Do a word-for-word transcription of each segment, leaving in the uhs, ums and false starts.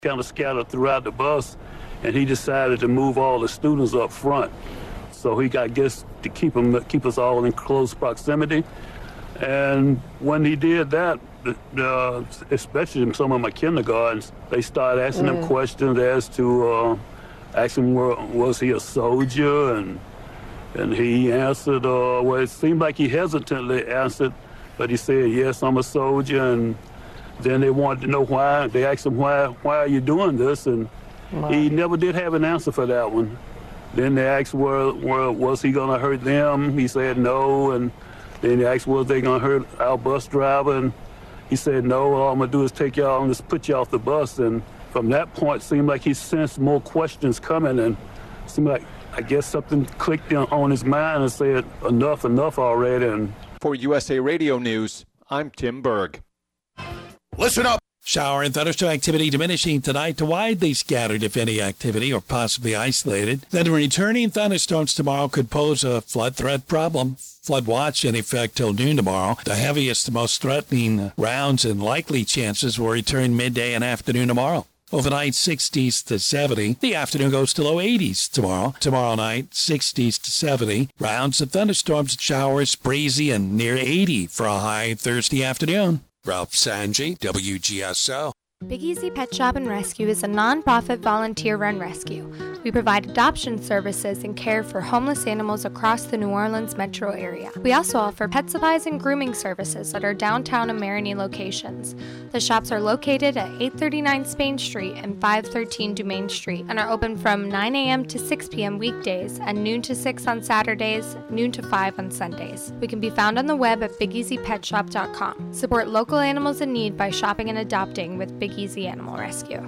kind of scattered throughout the bus, and he decided to move all the students up front. So he got, I guess, to keep them, keep us all in close proximity. And when he did that, uh, especially in some of my kindergartens, they started asking mm. him questions as to, uh, asking him, was he a soldier? And and he answered, uh, well, it seemed like he hesitantly answered, but he said, yes, I'm a soldier. And then they wanted to know why. They asked him, why, why are you doing this? And wow. he never did have an answer for that one. Then they asked, well, well was he going to hurt them? He said no. And then they asked, was they going to hurt our bus driver? And he said, no, all I'm going to do is take y'all and just put you off the bus. And from that point, it seemed like he sensed more questions coming. And it seemed like, I guess something clicked on his mind and said, enough, enough already. And for U S A Radio News, I'm Tim Berg. Listen up. Shower and thunderstorm activity diminishing tonight to widely scattered, if any activity, or possibly isolated. Then returning thunderstorms tomorrow could pose a flood threat problem. Flood watch in effect till noon tomorrow. The heaviest, most threatening rounds and likely chances will return midday and afternoon tomorrow. Overnight, sixties to seventy. The afternoon goes to low eighties tomorrow. Tomorrow night, sixties to seventy. Rounds of thunderstorms and showers, breezy and near eighty for a high Thursday afternoon. Ralph Sanji, W G S O. Big Easy Pet Shop and Rescue is a non-profit volunteer-run rescue. We provide adoption services and care for homeless animals across the New Orleans metro area. We also offer pet supplies and grooming services at our downtown and Marigny locations. The shops are located at eight thirty-nine Spain Street and five thirteen Dumaine Street and are open from nine a.m. to six p.m. weekdays and noon to six on Saturdays, noon to five on Sundays. We can be found on the web at big easy pet shop dot com. Support local animals in need by shopping and adopting with Big Easy Animal Rescue.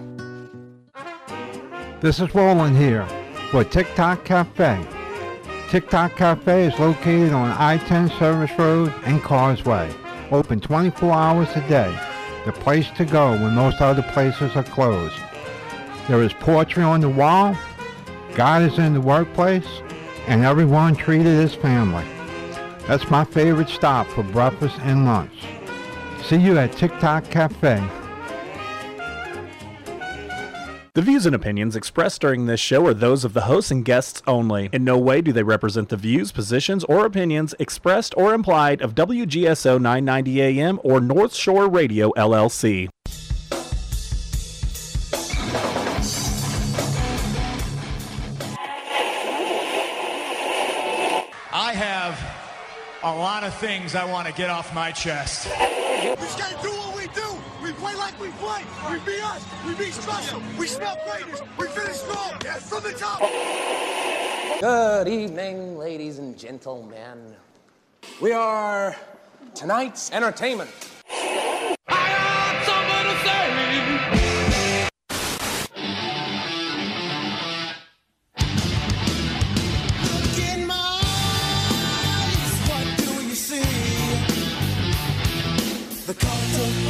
This is Roland here for TikTok Cafe. TikTok Cafe is located on I ten Service Road and Causeway. Open twenty-four hours a day. The place to go when most other places are closed. There is poetry on the wall, God is in the workplace, and everyone treated as family. That's my favorite stop for breakfast and lunch. See you at TikTok Cafe. The views and opinions expressed during this show are those of the hosts and guests only. In no way do they represent the views, positions, or opinions expressed or implied of W G S O nine ninety A M or North Shore Radio, L L C. I have a lot of things I want to get off my chest. We just gotta do what we do. We play like we play. We be us. We be special. We smell greatness. We finish strong. Yes, from the top. Good evening, ladies and gentlemen. We are tonight's entertainment. I got something to say. In my eyes, what do you see? The cult of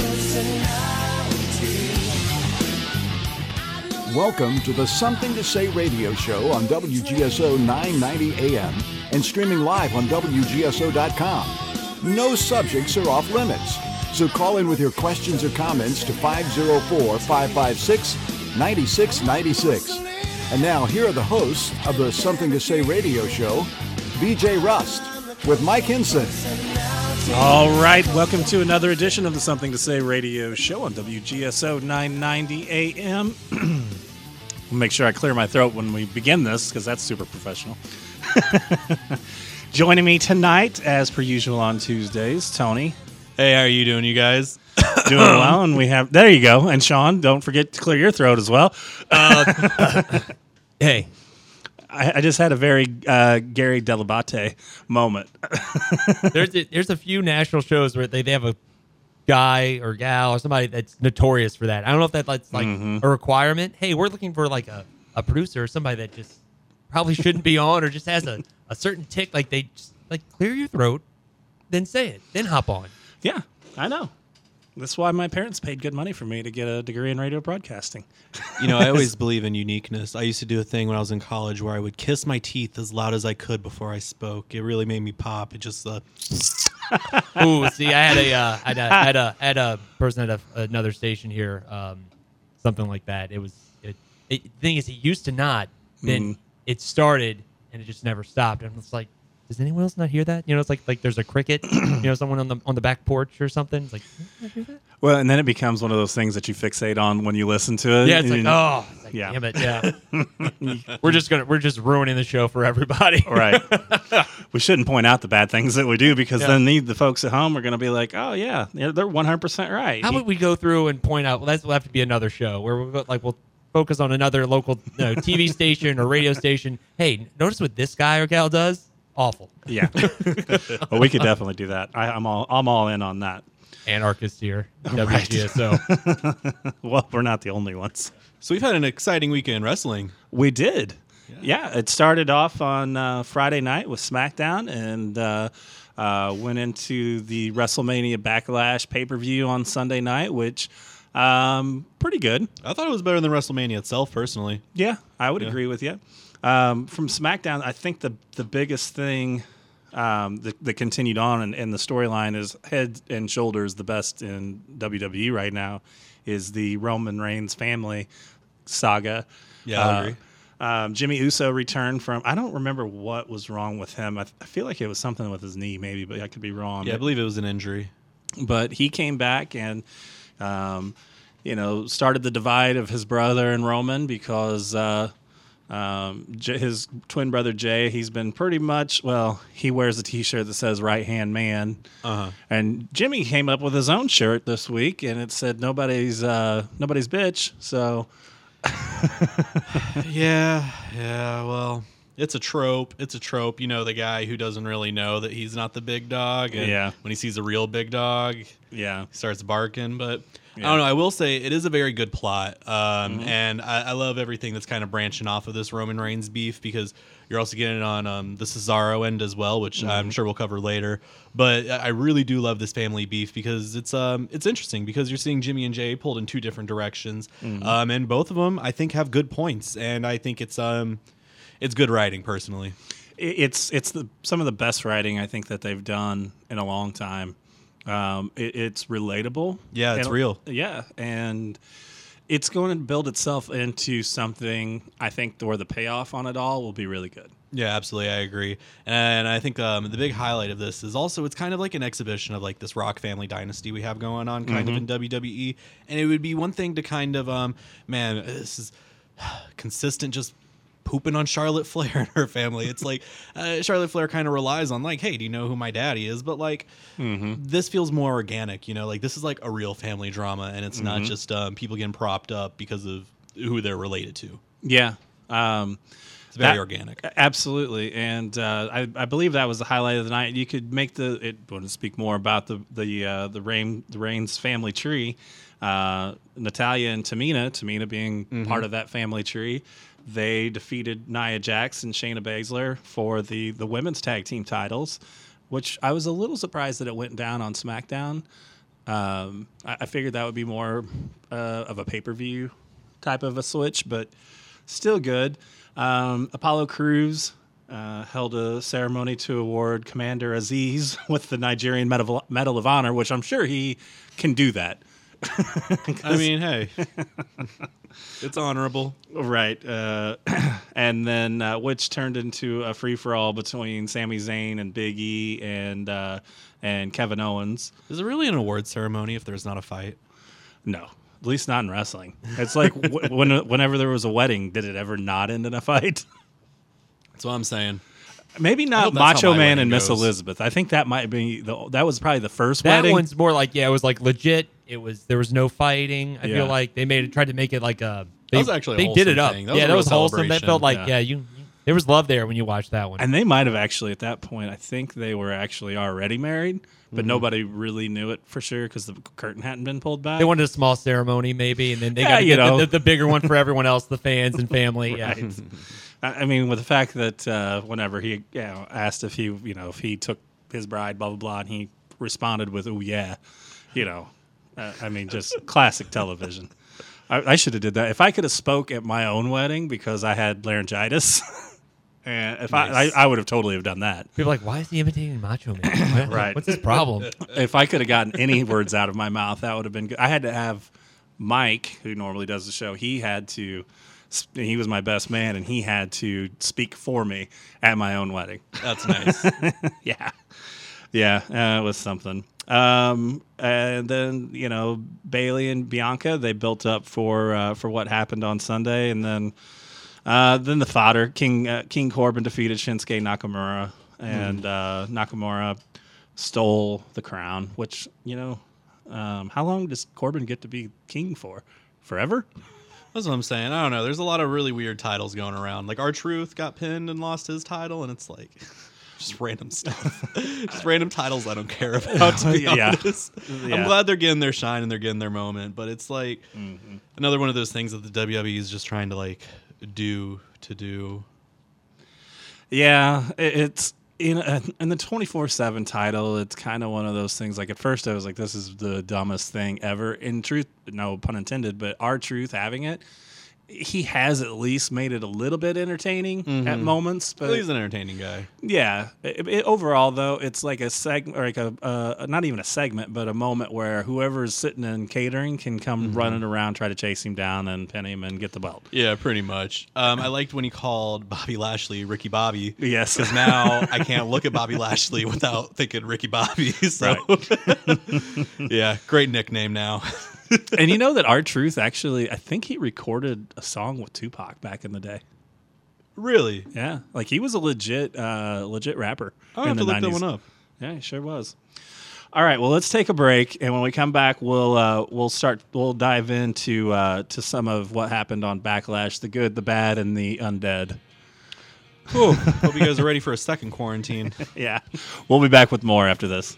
Welcome to the Something to Say radio show on W G S O nine ninety A M and streaming live on W G S O dot com. No subjects are off limits, so call in with your questions or comments to five oh four, five five six, nine six nine six. And now here are the hosts of the Something to Say radio show, B J Rust with Mike Hinson. All right, welcome to another edition of the Something to Say radio show on W G S O nine ninety A M. I'll make sure I clear my throat when we begin this, because that's super professional. Joining me tonight, as per usual on Tuesdays, Tony. Hey, how are you doing, you guys? Doing well, and we have, there you go. And Sean, don't forget to clear your throat as well. Uh, hey. I, I just had a very uh, Gary Delabate moment. there's, a, there's a few national shows where they, they have a guy or gal or somebody that's notorious for that. I don't know if that's like mm-hmm. a requirement. Hey, we're looking for like a, a producer or somebody that just probably shouldn't be on or just has a, a certain tick. Like they just like clear your throat, then say it, then hop on. Yeah, I know. That's why my parents paid good money for me to get a degree in radio broadcasting. You know, I always believe in uniqueness. I used to do a thing when I was in college where I would kiss my teeth as loud as I could before I spoke. It really made me pop. It just... Uh... Ooh, see, I had a, uh, I had a, I had a, I had a person at a, another station here um, something like that. It was. It, it, the thing is, he used to not. Then Mhm. it started, and it just never stopped. And it's like, does anyone else not hear that? You know, it's like like there's a cricket. you know, someone on the on the back porch or something. It's like, "Did I hear that?" Well, and then it becomes one of those things that you fixate on when you listen to it. Yeah, it's like, And- oh, it's like, yeah. damn it, yeah. we're just gonna we're just ruining the show for everybody. Right. We shouldn't point out the bad things that we do because Yeah. then the, the folks at home are going to be like, oh, yeah, they're they're one hundred percent right. How He- would we go through and point out? Well, that's will have to be another show where we'll go, like we'll focus on another local you know, T V station or radio station. Hey, notice what this guy or gal does? Awful. Yeah. Well, we could definitely do that. I, I'm all I'm all in on that. Anarchist here, Right. W G S O. Well, we're not the only ones. So we've had an exciting weekend in wrestling. We did. Yeah, it started off on uh, Friday night with SmackDown and uh, uh, went into the WrestleMania Backlash pay-per-view on Sunday night, which um, pretty good. I thought it was better than WrestleMania itself, personally. Yeah, I would Yeah. agree with you. Um, from SmackDown, I think the the biggest thing um, that, that continued on in, in the storyline is head and shoulders the best in W W E right now is the Roman Reigns family saga. Yeah, I agree. Um, Jimmy Uso returned from, I don't remember what was wrong with him. I, I feel like it was something with his knee, maybe, but I could be wrong. Yeah, I But- believe it was an injury. but he came back and, um, you know, started the divide of his brother and Roman because uh, um, J- his twin brother Jay, he's been pretty much, well, he wears a T-shirt that says "Right Hand Man," Uh-huh. and Jimmy came up with his own shirt this week, and it said "Nobody's uh, nobody's bitch." So, Yeah, yeah, well, it's a trope. It's a trope. You know, the guy who doesn't really know that he's not the big dog. And Yeah. when he sees a real big dog, yeah, he starts barking. But I Yeah. don't know. I will say it is a very good plot. Um, Mhm. And I, I love everything that's kind of branching off of this Roman Reigns beef because you're also getting it on um, the Cesaro end as well, which I'm Mhm. sure we'll cover later. But I I really do love this family beef because it's um it's interesting because you're seeing Jimmy and Jay pulled in two different directions, Mhm. um, and both of them I think have good points, and I think it's um it's good writing personally. It- it's it's the some of the best writing I think that they've done in a long time. Um, it, it's relatable. Yeah, it's And- real. Yeah, and it's going to build itself into something. I think where the payoff on it all will be really good. Yeah, absolutely. I agree. And I think um, the big highlight of this is also it's kind of like an exhibition of like this Rock family dynasty we have going on kind of Mhm. in W W E. And it would be one thing to kind of, um, man, this is consistent just pooping on Charlotte Flair and her family. It's like uh, Charlotte Flair kind of relies on like, hey, do you know who my daddy is? But like this feels more organic, you know, like this is like a real family drama and it's not Mhm. just um, people getting propped up because of who they're related to. Yeah. Um, It's very that- organic. Absolutely, and uh, I, I believe that was the highlight of the night. You could make the. It want to speak more about the the uh, the Rain the Reigns family tree. Uh, Natalia and Tamina, Tamina being Mhm. part of that family tree, they defeated Nia Jax and Shayna Baszler for the the women's tag team titles, which I was a little surprised that it went down on SmackDown. Um, I, I figured that would be more uh, of a pay per view type of a switch, but still good. Um, Apollo Crews uh, held a ceremony to award Commander Aziz with the Nigerian Medal, Medal of Honor, which I'm sure he can do that. I mean, hey, it's honorable. Right. Uh, and then, uh, which turned into a free for all between Sami Zayn and Big E and uh, and Kevin Owens. Is it really an award ceremony if there's not a fight? No, at least not in wrestling. It's like w- when, whenever there was a wedding, did it ever not end in a fight? That's what I'm saying. Maybe I not hope that's how Macho my Man wedding and Miss goes. Elizabeth. I think that might be the that was probably the first That wedding. one's more like yeah, it was like legit. It was there was no fighting. I Yeah. feel like they made it tried to make it like a. They, That was actually a they did it wholesome up. thing. That was yeah, a that real was wholesome. That celebration. felt like Yeah. yeah, you, you there was love there when you watched that one. And they might have actually at that point. I think they were actually already married, but Mhm. nobody really knew it for sure because the curtain hadn't been pulled back. They wanted a small ceremony maybe, and then they Yeah, got to you get the, know. the, the bigger one for everyone else, the fans and family. Yeah. Right. I I mean, with the fact that uh, whenever he you know, asked if he, you know, if he took his bride, blah blah blah, and he responded with "Oh yeah," you know, uh, I mean, just classic television. I, I should have did that if I could have spoke at my own wedding because I had laryngitis, and if Nice. I, I, I would have totally have done that. People are like, why is he imitating Macho Man? Right. What's his problem? If I could have gotten any words out of my mouth, that would have been good. I had to have Mike, who normally does the show, he had to. He was my best man, and he had to speak for me at my own wedding. That's nice. yeah, yeah, uh, it was something. Um, and then you know Bailey and Bianca, they built up for uh, for what happened on Sunday, and then uh, then the fodder. King uh, King Corbin defeated Shinsuke Nakamura, and mm. uh, Nakamura stole the crown. Which you know, um, how long does Corbin get to be king for? Forever? That's what I'm saying. I don't know. There's a lot of really weird titles going around. Like R-Truth got pinned and lost his title, and it's like just random stuff. just random titles I don't care about, to be yeah. honest. Yeah. I'm glad they're getting their shine and they're getting their moment, but it's like mm-hmm. another one of those things that the W W E is just trying to like do to do. Yeah, it, it's in a, in the twenty-four seven title. It's kind of one of those things. Like at first, I was like, "This is the dumbest thing ever." In truth, no pun intended, but R-Truth having it, he has at least made it a little bit entertaining mm-hmm. at moments. But he's an entertaining guy. Yeah. It, it, overall, though, it's like a segment, or like a uh, not even a segment, but a moment where whoever's sitting in catering can come mm-hmm. running around, try to chase him down, and pin him and get the belt. Yeah, pretty much. Um, I liked when he called Bobby Lashley Ricky Bobby. Yes, because now I can't look at Bobby Lashley without thinking Ricky Bobby. So, right. yeah, great nickname now. And you know that R-Truth actually, I think he recorded a song with Tupac back in the day. Really? Yeah, like he was a legit, uh, legit rapper. I'll in have the to look nineties. that one up. Yeah, he sure was. All right, well, let's take a break, and when we come back, we'll uh, we'll start we'll dive into uh, to some of what happened on Backlash: the good, the bad, and the undead. Cool. Hope you guys are ready for a second quarantine. Yeah, we'll be back with more after this.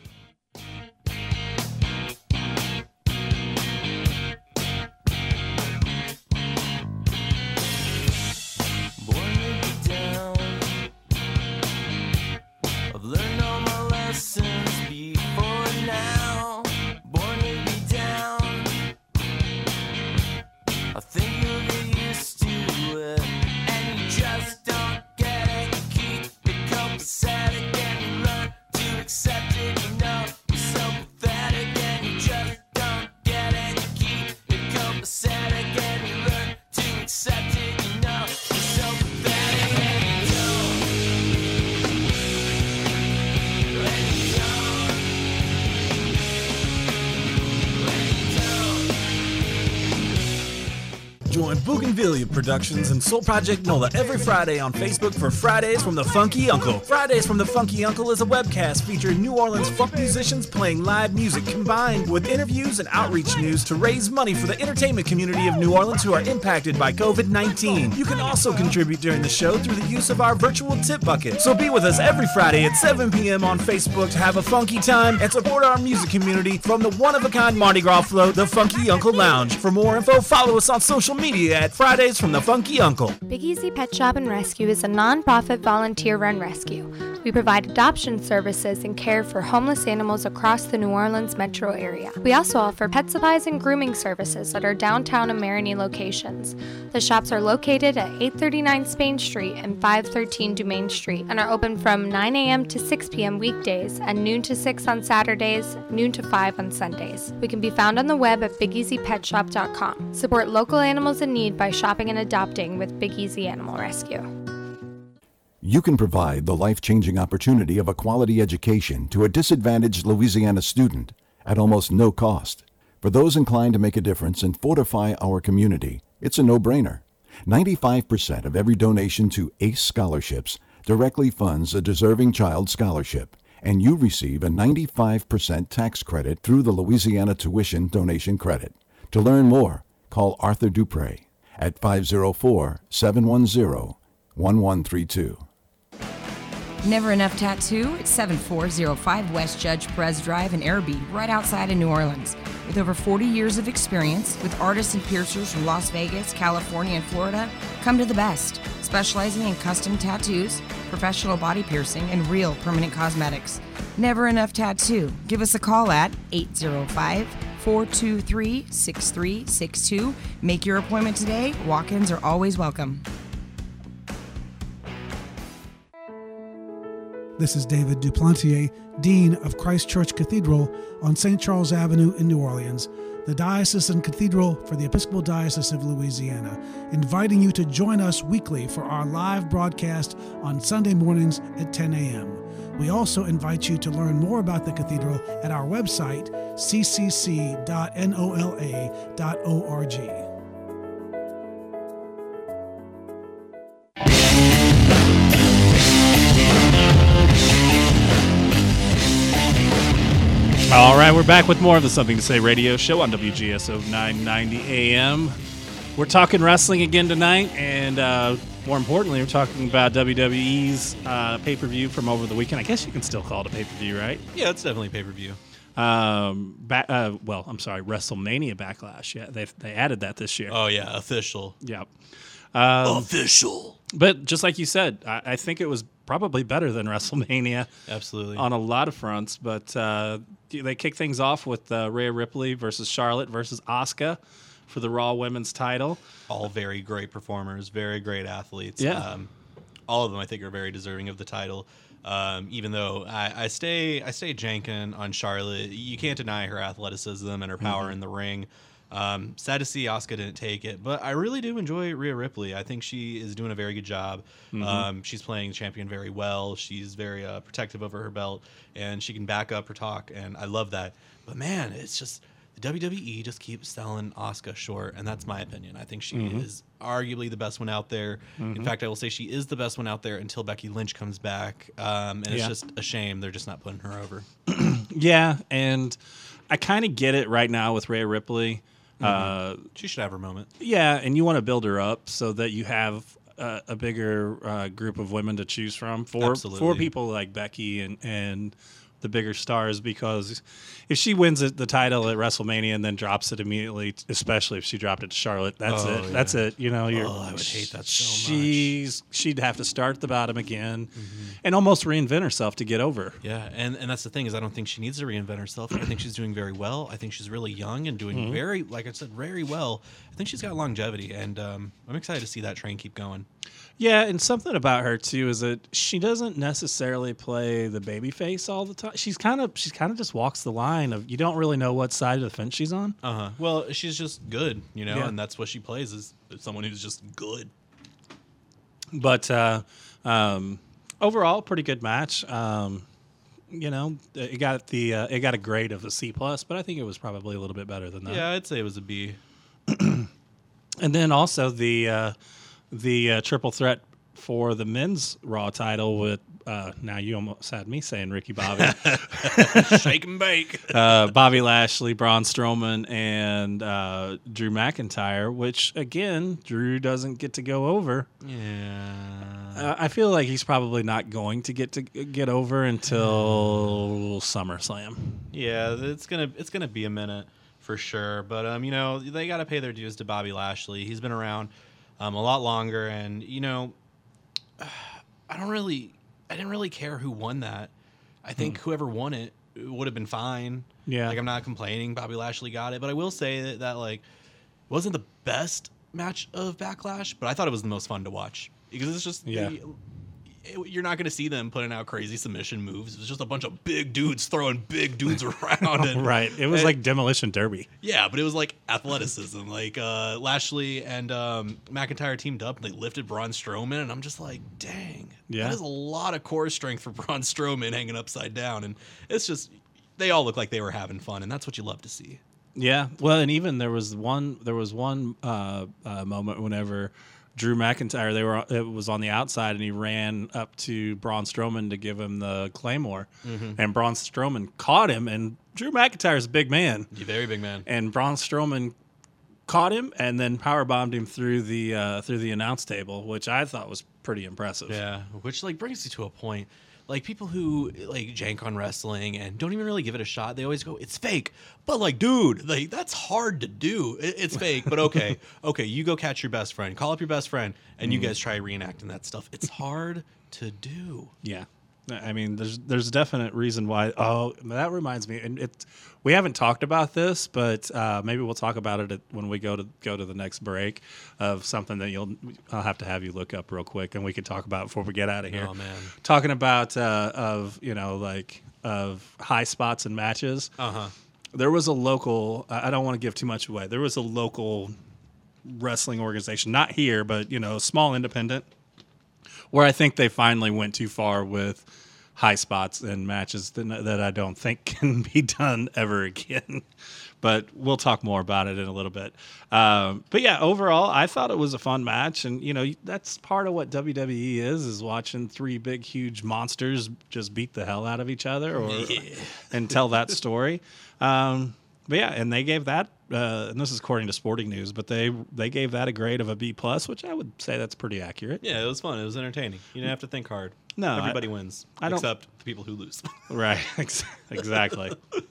Join Bougainvillea Productions and Soul Project NOLA every Friday on Facebook for Fridays from the Funky Uncle. Fridays from the Funky Uncle is a webcast featuring New Orleans funk musicians playing live music combined with interviews and outreach news to raise money for the entertainment community of New Orleans who are impacted by covid nineteen. You can also contribute during the show through the use of our virtual tip bucket. So be with us every Friday at seven p.m. on Facebook to have a funky time and support our music community from the one-of-a-kind Mardi Gras float, the Funky Uncle Lounge. For more info, follow us on social media at Fridays from the Funky Uncle. Big Easy Pet Shop and Rescue is a non-profit volunteer-run rescue. We provide adoption services and care for homeless animals across the New Orleans metro area. We also offer pet supplies and grooming services at our downtown and Marigny locations. The shops are located at eight thirty-nine Spain Street and five thirteen Dumaine Street and are open from nine a.m. to six p.m. weekdays and noon to six on Saturdays, noon to five on Sundays. We can be found on the web at big easy pet shop dot com. Support local animals in need by shopping and adopting with Big Easy Animal Rescue. You can provide the life-changing opportunity of a quality education to a disadvantaged Louisiana student at almost no cost. For those inclined to make a difference and fortify our community, it's a no-brainer. ninety-five percent of every donation to ACE Scholarships directly funds a deserving child scholarship, and you receive a ninety-five percent tax credit through the Louisiana Tuition Donation Credit. To learn more, call Arthur Dupre at five oh four, seven one zero, one one three two. Never Enough Tattoo at seven four zero five West Judge Perez Drive in Arabi, right outside of New Orleans. With over forty years of experience, with artists and piercers from Las Vegas, California, and Florida, come to the best. Specializing in custom tattoos, professional body piercing, and real permanent cosmetics. Never Enough Tattoo. Give us a call at eight zero five, four two three, six three six two. Make your appointment today. Walk-ins are always welcome. This is David Duplantier, Dean of Christ Church Cathedral on Saint Charles Avenue in New Orleans. the Diocesan Cathedral for the Episcopal Diocese of Louisiana, inviting you to join us weekly for our live broadcast on Sunday mornings at ten a.m. We also invite you to learn more about the cathedral at our website, c c c dot nola dot org. All right, we're back with more of the Something to Say radio show on W G S O nine ninety A M. We're talking wrestling again tonight, and uh, more importantly, we're talking about W W E's uh, pay-per-view from over the weekend. I guess you can still call it a pay-per-view, right? Yeah, it's definitely pay-per-view. Um, ba- uh, well, I'm sorry, WrestleMania Backlash. Yeah, they they added that this year. Oh yeah, official. Yep. Um, Official. But just like you said, I, I think it was probably better than WrestleMania. Absolutely. On a lot of fronts. But uh, they kick things off with uh, Rhea Ripley versus Charlotte versus Asuka for the Raw Women's title. All very great performers, very great athletes. Yeah. Um, all of them, I think, are very deserving of the title. Um, even though I, I stay, I stay janking on Charlotte. You can't deny her athleticism and her power Mhm. in the ring. Um, sad to see Asuka didn't take it, but I really do enjoy Rhea Ripley. I think she is doing a very good job. Mhm. Um, she's playing the champion very well. She's very uh, protective over her belt, and she can back up her talk, and I love that. But man, it's just the W W E just keeps selling Asuka short, and that's my opinion. I think she Mhm. is arguably the best one out there. In Mhm. fact, I will say she is the best one out there until Becky Lynch comes back, um, and it's Yeah. just a shame they're just not putting her over. Yeah, and I kind of get it right now with Rhea Ripley. Uh, Mhm. She should have her moment. Yeah, and you want to build her up so that you have uh, a bigger uh, group of women to choose from for Absolutely. for people like Becky and and the bigger stars. Because if she wins it, the title at WrestleMania and then drops it immediately, especially if she dropped it to Charlotte, that's Oh, it. yeah. That's it. You know, you're, Oh, I would hate that so she's she'd have to start at the bottom again Mm-hmm. and almost reinvent herself to get over. Yeah, and, and that's the thing is I don't think she needs to reinvent herself. I think she's doing very well. I think she's really young and doing Mhm. very, like I said, very well. I think she's got longevity, and um, I'm excited to see that train keep going. Yeah, and something about her too is that she doesn't necessarily play the baby face all the time. She's kind of she's kind of just walks the line of you don't really know what side of the fence she's on. Uh huh. Well, she's just good, you know, Yeah. and that's what she plays is someone who's just good. But uh, um, overall, pretty good match. Um, you know, it got the uh, it got a grade of a C plus, but I think it was probably a little bit better than that. Yeah, I'd say it was a B. And then also the uh, the uh, triple threat for the men's Raw title with uh, now you almost had me saying Ricky Bobby, Shake and bake. uh, Bobby Lashley, Braun Strowman, and uh, Drew McIntyre. Which again, Drew doesn't get to go over. Yeah. Uh, I feel like he's probably not going to get to get over until SummerSlam. Yeah, it's gonna it's gonna be a minute for sure. But um, you know, they got to pay their dues to Bobby Lashley. He's been around um, a lot longer, and you know, I don't really, I didn't really care who won that. I think whoever won it would have been fine. Yeah. like I'm not complaining. Bobby Lashley got it, but I will say that, that like wasn't the best match of Backlash, but I thought it was the most fun to watch because it's just Yeah. it- you're not going to see them putting out crazy submission moves. It's just a bunch of big dudes throwing big dudes around. And, Right. It was and- like Demolition Derby. yeah, but it was like athleticism. Like uh, Lashley and um, McIntyre teamed up and they lifted Braun Strowman, and I'm just like, dang, Yeah. that is a lot of core strength for Braun Strowman hanging upside down. And it's just they all look like they were having fun, and that's what you love to see. Yeah. Well, and even there was one there was one uh, uh, moment whenever Drew McIntyre they were it was on the outside and he ran up to Braun Strowman to give him the Claymore, Mhm. and Braun Strowman caught him. And Drew McIntyre's a big man, You're a very big man. and Braun Strowman caught him and then powerbombed him through the uh, through the announce table, which I thought was pretty impressive. Yeah, which like brings you to a point. Like people who like jank on wrestling and don't even really give it a shot, they always go, "It's fake." But like, dude, like that's hard to do. It, it's fake, but okay, okay. You go catch your best friend, call up your best friend, and you Mhm. guys try reenacting that stuff. It's hard to do. Yeah. I mean, there's there's a definite reason why. Oh, that reminds me, and it we haven't talked about this, but uh, maybe we'll talk about it at, when we go to go to the next break of something that you'll. I'll have to have you look up real quick, and we can talk about before we get out of here. Oh, man. Talking about uh, of you know like of high spots and matches. Uh huh. there was a local, I I don't want to give too much away. There was a local wrestling organization, not here, but, you know, small independent, where I think they finally went too far with high spots in matches that, that I don't think can be done ever again. But we'll talk more about it in a little bit. Um, but yeah, overall, I thought it was a fun match. And, you know, that's part of what W W E is, is watching three big, huge monsters just beat the hell out of each other or Yeah. and tell that story. Um, but yeah, and they gave that, uh, and this is according to Sporting News, but they they gave that a grade of a B plus, which I would say that's pretty accurate. Yeah, it was fun. It was entertaining. You didn't have to think hard. No, everybody I- wins, I don't- except the people who lose. Right, ex- exactly.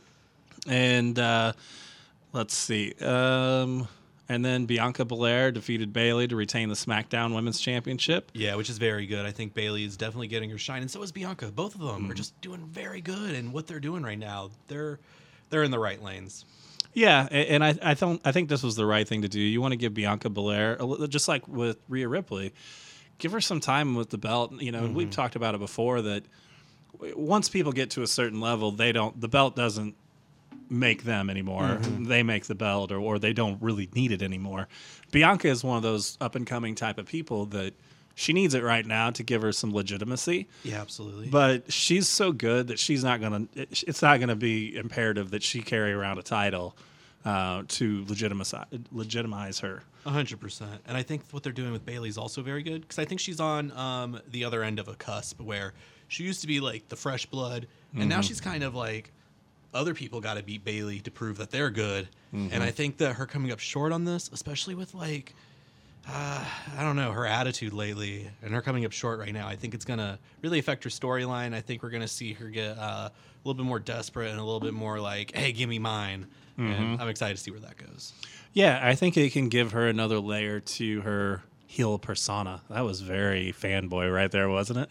And uh, let's see. Um, and then Bianca Belair defeated Bayley to retain the SmackDown Women's Championship. Yeah, which is very good. I think Bailey is definitely getting her shine, and so is Bianca. Both of them are just doing very good, and what they're doing right now, they're they're in the right lanes. Yeah, a- and I I don't I think this was the right thing to do. You want to give Bianca Belair, a li- just like with Rhea Ripley, give her some time with the belt. You know, we've talked about it before that w- once people get to a certain level, they don't the belt doesn't make them anymore. Mhm. They make the belt, or or they don't really need it anymore. Bianca is one of those up and coming type of people that she needs it right now to give her some legitimacy. Yeah, absolutely. But she's so good that she's not gonna. it- It's not gonna be imperative that she carry around a title uh, to legitimize legitimize her. A hundred percent. And I think what they're doing with Bailey is also very good because I think she's on um, the other end of a cusp where she used to be like the fresh blood, and now Mhm. she's kind of like other people got to beat Bailey to prove that they're good. Mhm. And I think that her coming up short on this, especially with like. Uh, I don't know, her attitude lately and her coming up short right now, I think it's going to really affect her storyline. I think we're going to see her get uh, a little bit more desperate and a little bit more like, hey, give me mine. And Mhm. I'm excited to see where that goes. Yeah, I think it can give her another layer to her heel persona. That was very fanboy right there, wasn't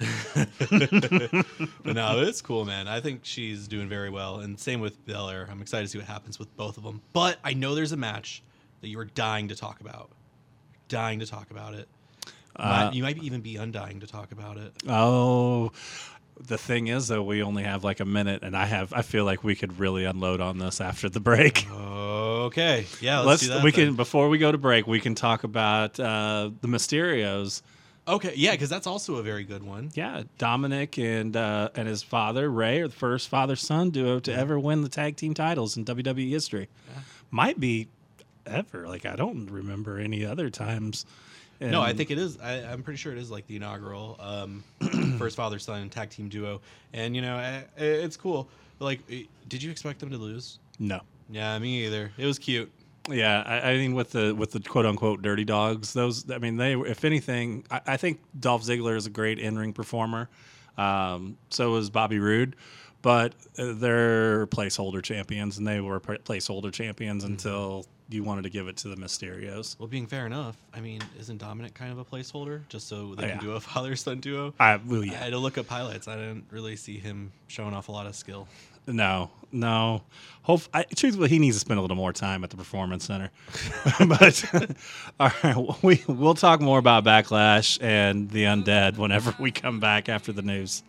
it? But no, it's cool, man. I think she's doing very well. And same with Belair. I'm excited to see what happens with both of them. But I know there's a match that you are dying to talk about. Dying to talk about it. Uh, Might- you might even be undying to talk about it. Oh, the thing is though, we only have like a minute, and I have I feel like we could really unload on this after the break. Okay, yeah, let's, do that we then. can before we go to break, we can talk about uh, the Mysterios. Okay, yeah, because that's also a very good one. Yeah, Dominic and uh, and his father Ray are the first father-son duo to ever win the tag team titles in W W E history. Might be ever. Like I don't remember any other times. No, I And- think it is. I, I'm pretty sure it is like the inaugural um, first father-son tag team duo, and you know, I, I- it's cool. Like, eh, did you expect them to lose? No. Yeah, me either. It was cute. Yeah, I, I mean with the with the quote unquote dirty dogs, those I mean they if anything, I, I think Dolph Ziggler is a great in ring performer. Um, so is Bobby Roode, but uh, they're placeholder champions, and they were pla- placeholder champions until you wanted to give it to the Mysterios. Well, being fair enough, I mean, isn't Dominic kind of a placeholder just so they Oh, can yeah. do a father-son duo? I- well, yeah. I had to look up highlights. I didn't really see him showing off a lot of skill. No, no. Hope I, truthfully, he needs to spend a little more time at the Performance Center. But all right, we we'll talk more about Backlash and the Undead whenever we come back after the news.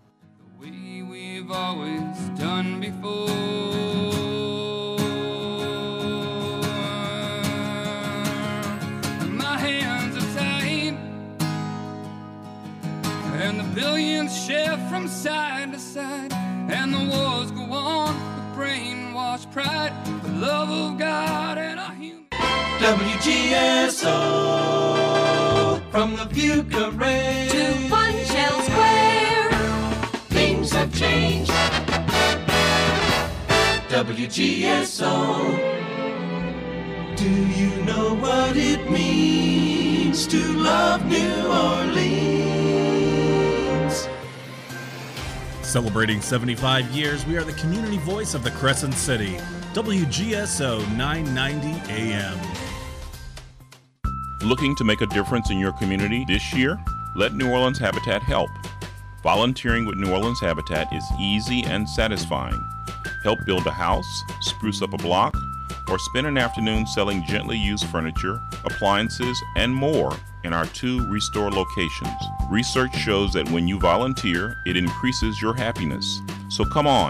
We've always done before. My hands are tied, and the billions shift from side to side, and the wars go on with brainwashed pride, the love of God and our human. W G S O from the view parade To One Shell Square. Things have changed. W G S O. Do you know what it means to love New Orleans? Celebrating seventy-five years, we are the community voice of the Crescent City. W G S O nine ninety A M. Looking to make a difference in your community this year? Let New Orleans Habitat help. Volunteering with New Orleans Habitat is easy and satisfying. Help build a house, spruce up a block, or spend an afternoon selling gently used furniture, appliances, and more in our two Restore locations. Research shows that when you volunteer, it increases your happiness. So come on,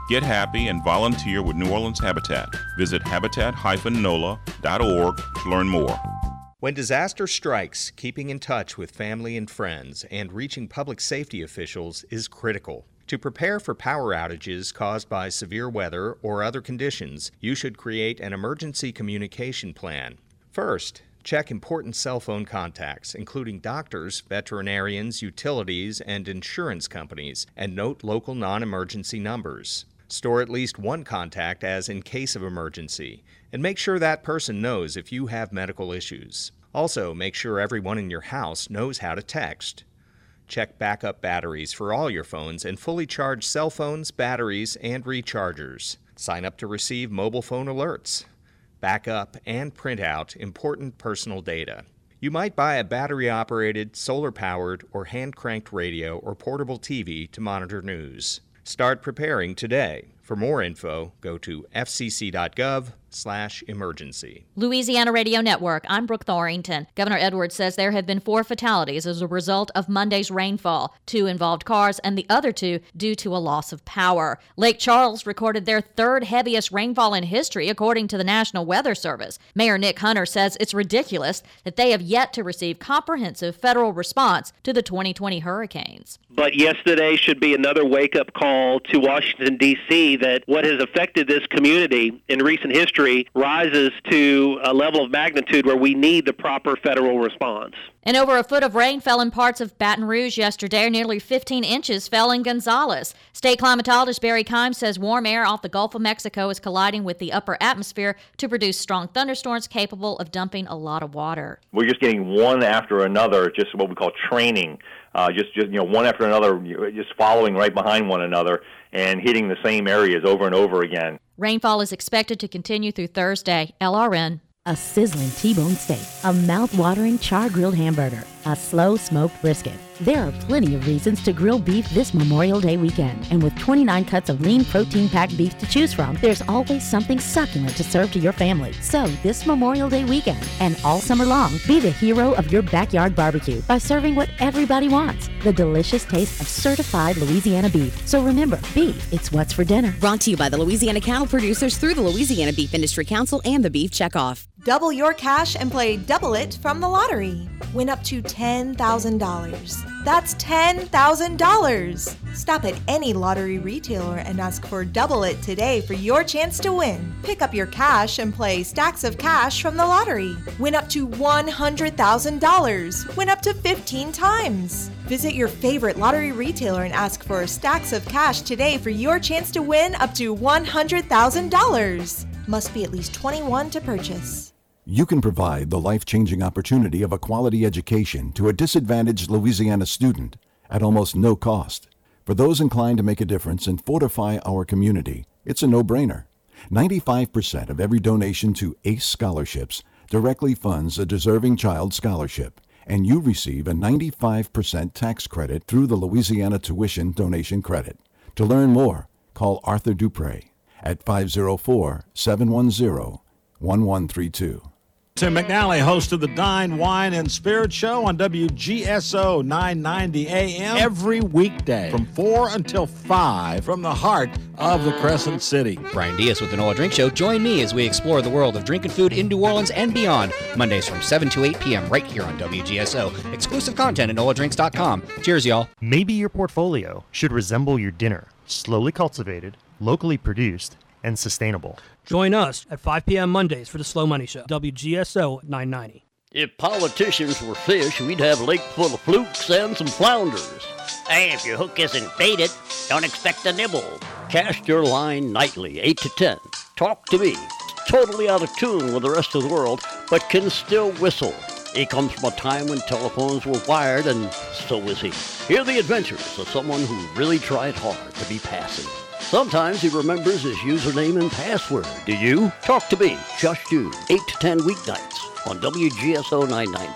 Get happy and volunteer with New Orleans Habitat. Visit habitat dash nola dot org to learn more. When disaster strikes, keeping in touch with family and friends and reaching public safety officials is critical. To prepare for power outages caused by severe weather or other conditions, you should create an emergency communication plan. First, check important cell phone contacts, including doctors, veterinarians, utilities, and insurance companies, and note local non-emergency numbers. Store at least one contact as in case of emergency, and make sure that person knows if you have medical issues. Also, make sure everyone in your house knows how to text. Check backup batteries for all your phones and fully charge cell phones, batteries, and rechargers. Sign up to receive mobile phone alerts. Back up and print out important personal data. You might buy a battery-operated, solar-powered, or hand-cranked radio or portable T V to monitor news. Start preparing today. For more info, go to f c c dot gov slash emergency. Louisiana Radio Network, I'm Brooke Thorington. Governor Edwards says there have been four fatalities as a result of Monday's rainfall. Two involved cars and the other two due to a loss of power. Lake Charles recorded their third heaviest rainfall in history, according to the National Weather Service. Mayor Nick Hunter says it's ridiculous that they have yet to receive comprehensive federal response to the twenty twenty hurricanes. But yesterday should be another wake-up call to Washington, D C that what has affected this community in recent history rises to a level of magnitude where we need the proper federal response. And over a foot of rain fell in parts of Baton Rouge yesterday. Nearly fifteen inches fell in Gonzales. State climatologist Barry Kimes says warm air off the Gulf of Mexico is colliding with the upper atmosphere to produce strong thunderstorms capable of dumping a lot of water. We're just getting one after another, just what we call training. Uh, just, just, you know, one after another, just following right behind one another and hitting the same areas over and over again. Rainfall is expected to continue through Thursday. L R N. A sizzling T-bone steak, a mouth-watering char-grilled hamburger, a slow-smoked brisket. There are plenty of reasons to grill beef this Memorial Day weekend. And with twenty-nine cuts of lean protein-packed beef to choose from, there's always something succulent to serve to your family. So this Memorial Day weekend and all summer long, be the hero of your backyard barbecue by serving what everybody wants, the delicious taste of certified Louisiana beef. So remember, beef, it's what's for dinner. Brought to you by the Louisiana Cattle Producers through the Louisiana Beef Industry Council and the Beef Checkoff. Double your cash and play Double It from the lottery. Win up to ten thousand dollars. That's ten thousand dollars. Stop at any lottery retailer and ask for Double It today for your chance to win. Pick up your cash and play stacks of cash from the lottery. Win up to one hundred thousand dollars. Win up to fifteen times. Visit your favorite lottery retailer and ask for stacks of cash today for your chance to win up to one hundred thousand dollars. Must be at least twenty-one to purchase. You can provide the life-changing opportunity of a quality education to a disadvantaged Louisiana student at almost no cost. For those inclined to make a difference and fortify our community, it's a no-brainer. ninety-five percent of every donation to ACE scholarships directly funds a deserving child scholarship, and you receive a ninety-five percent tax credit through the Louisiana Tuition Donation Credit. To learn more, call Arthur Dupre at five oh four, seven one zero, one one three two. Tim McNally, host of the Dine, Wine, and Spirit Show on W G S O nine ninety A M every weekday from four until five from the heart of the Crescent City. Brian Diaz with the Nola Drink Show. Join me as we explore the world of drinking food in New Orleans and beyond, Mondays from seven to eight p.m. right here on W G S O. Exclusive content at nola drinks dot com. Cheers, y'all. Maybe your portfolio should resemble your dinner. Slowly cultivated, locally produced, and sustainable. Join us at five p.m. Mondays for the Slow Money Show, W G S O nine ninety. If politicians were fish, we'd have a lake full of flukes and some flounders. Hey, if your hook isn't baited, don't expect a nibble. Cast your line nightly, eight to ten. Talk to me. Totally out of tune with the rest of the world, but can still whistle. He comes from a time when telephones were wired, and so was he. Hear the adventures of someone who really tried hard to be passive. Sometimes he remembers his username and password. Do you? Talk to me, just you, eight to ten weeknights on W G S O nine ninety.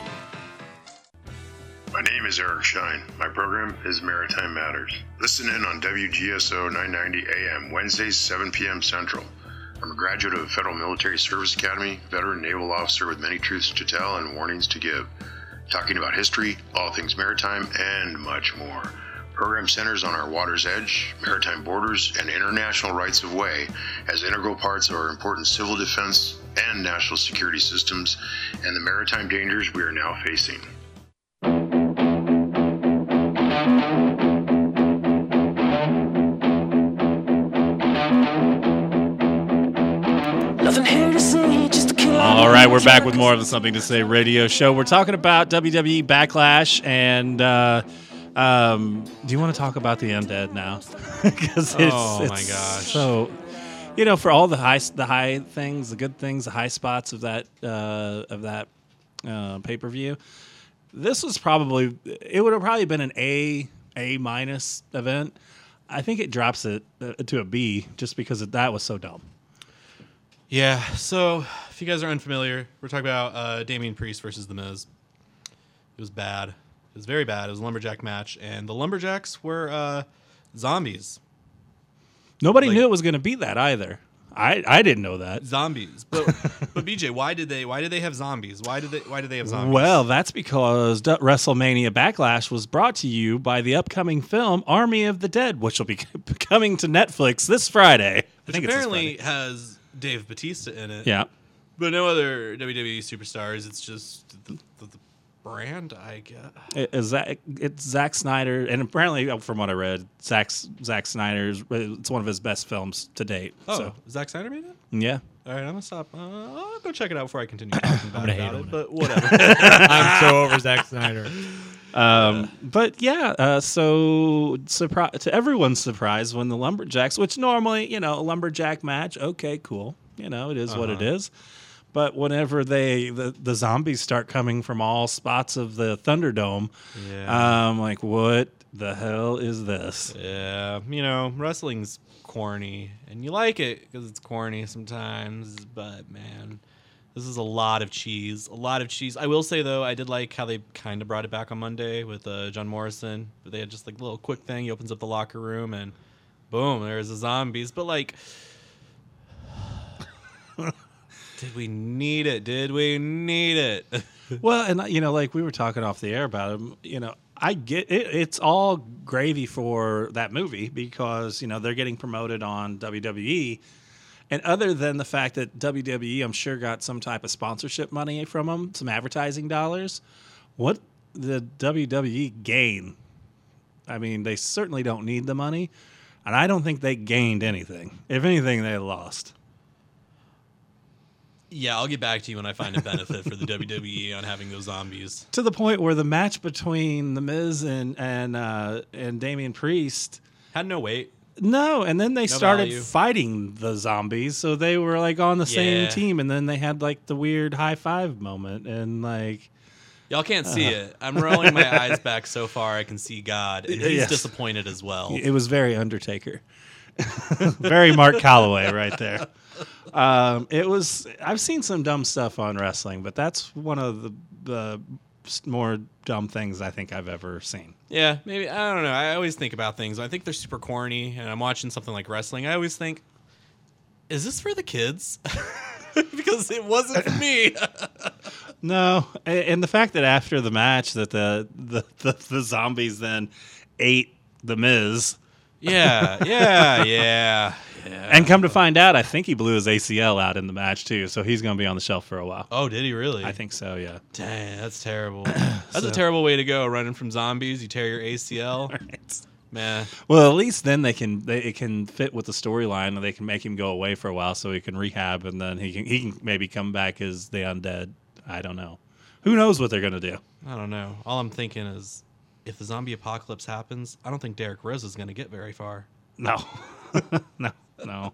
My name is Eric Schein. My program is Maritime Matters. Listen in on W G S O nine ninety A M, Wednesdays, seven p.m. Central. I'm a graduate of the Federal Military Service Academy, veteran naval officer with many truths to tell and warnings to give. Talking about history, all things maritime, and much more. program centers on our water's edge, maritime borders, and international rights of way as integral parts of our important civil defense and national security systems and the maritime dangers we are now facing. Nothing here to say, just a kill. All right, we're back with more of the Something to Say radio show. We're talking about W W E Backlash, and uh, um, do you want to talk about the Undead now? Because it's, oh my it's gosh! So, you know, for all the high, the high things, the good things, the high spots of that uh, of that uh, pay per view, this was probably it would have probably been an A A minus event. I think it drops it uh, to a B just because of, that was so dumb. Yeah, so if you guys are unfamiliar, we're talking about uh, Damian Priest versus The Miz. It was bad. It was very bad. It was a lumberjack match, and the lumberjacks were uh, zombies. Nobody Like- knew it was going to be that either. I, I didn't know that. Zombies, but but B J, why did they why did they have zombies? Why did they why did they have zombies? Well, that's because D- WrestleMania Backlash was brought to you by the upcoming film Army of the Dead, which will be coming to Netflix this Friday. I Which think it's this apparently Friday. has Dave Bautista in it. Yeah. But no other W W E superstars. It's just the, the, the brand, I guess. It- It's Zack, it's Zack Snyder, and apparently, from what I read, Zack Zack Snyder's it's one of his best films to date. Oh, So Zack Snyder made it? yeah. All right, I'm gonna stop. Uh, I'll go check it out before I continue talking about, gonna hate about on it. it. But whatever. I'm so over Zack Snyder. Um, but yeah, uh, so surpri- to everyone's surprise, when the Lumberjacks, which normally, you know, a lumberjack match, okay, cool, you know, it is what it Uh-huh. is. But whenever they the, the zombies start coming from all spots of the Thunderdome, Yeah. I'm like, what the hell is this? Yeah, you know, wrestling's corny, and you like it because it's corny sometimes. But man, this is a lot of cheese, a lot of cheese. I will say though, I did like how they kind of brought it back on Monday with uh, John Morrison. But they had just like a little quick thing. He opens up the locker room, and boom, there's the zombies. But like, did we need it? Did we need it? Well, and you know, like we were talking off the air about him, you know, I get it. It's all gravy for that movie because, you know, they're getting promoted on W W E. And other than the fact that W W E, I'm sure, got some type of sponsorship money from them, some advertising dollars, what the W W E gain? I mean, they certainly don't need the money. And I don't think they gained anything. If anything, they lost. Yeah, I'll get back to you when I find a benefit for the W W E on having those zombies. To the point where the match between The Miz and and uh, and Damian Priest had no weight. No, and then they No started value. fighting the zombies, so they were like on the same Yeah. team, and then they had like the weird high five moment, and like Y'all can't see Uh. it. I'm rolling my eyes back so far I can see God, and he's Yes. disappointed as well. it was very Undertaker, very Mark Calloway right there. Um, it was. I've seen some dumb stuff on wrestling, but that's one of the the more dumb things I think I've ever seen. Yeah, maybe. I don't know. I always think about things. I think they're super corny, and I'm watching something like wrestling. I always think, is this for the kids? Because it wasn't for me. No, a- and the fact that after the match that the the, the, the zombies then ate the Miz. Yeah, yeah, yeah, yeah. And come to find out, I think he blew his A C L out in the match too, so he's going to be on the shelf for a while. Oh, did he really? I think so, yeah. Dang, that's terrible. That's So- a terrible way to go. Running from zombies, you tear your A C L. Man. Well, at least then they can they it can fit with the storyline, and they can make him go away for a while so he can rehab, and then he can he can maybe come back as the undead. I don't know. Who knows what they're going to do? I don't know. All I'm thinking is, if the zombie apocalypse happens, I don't think Derek Rose is going to get very far. No, no, no.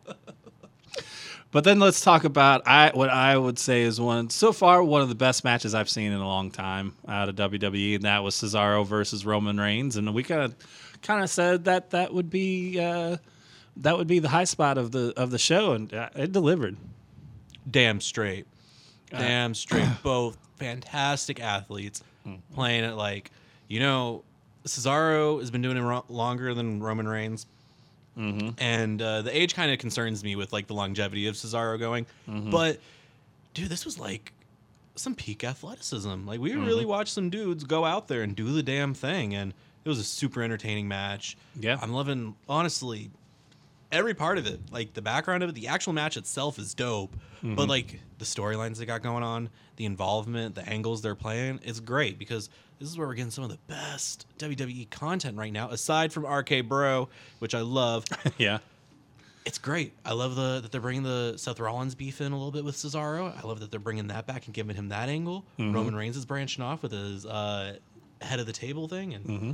But then let's talk about I what I would say is one so far one of the best matches I've seen in a long time out of W W E, and that was Cesaro versus Roman Reigns, and we kind of kind of said that that would be uh, that would be the high spot of the of the show, and uh, it delivered. Damn straight. Uh, Damn straight. Both fantastic athletes playing it like, you know, Cesaro has been doing it ro- longer than Roman Reigns. Mm-hmm. And uh, the age kind of concerns me with like the longevity of Cesaro going. Mhm. But, dude, this was like some peak athleticism. Like, we Mhm. really watched some dudes go out there and do the damn thing. And It was a super entertaining match. Yeah. I'm loving, honestly, every part of it. Like, the background of it, the actual match itself is dope. Mhm. But, like, the storylines they got going on, the involvement, the angles they're playing, it's great because this is where we're getting some of the best W W E content right now, aside from R K Bro, which I love. Yeah. It's great. I love the that they're bringing the Seth Rollins beef in a little bit with Cesaro. I love that they're bringing that back and giving him that angle. Mhm. Roman Reigns is branching off with his uh, head of the table thing, and Mhm.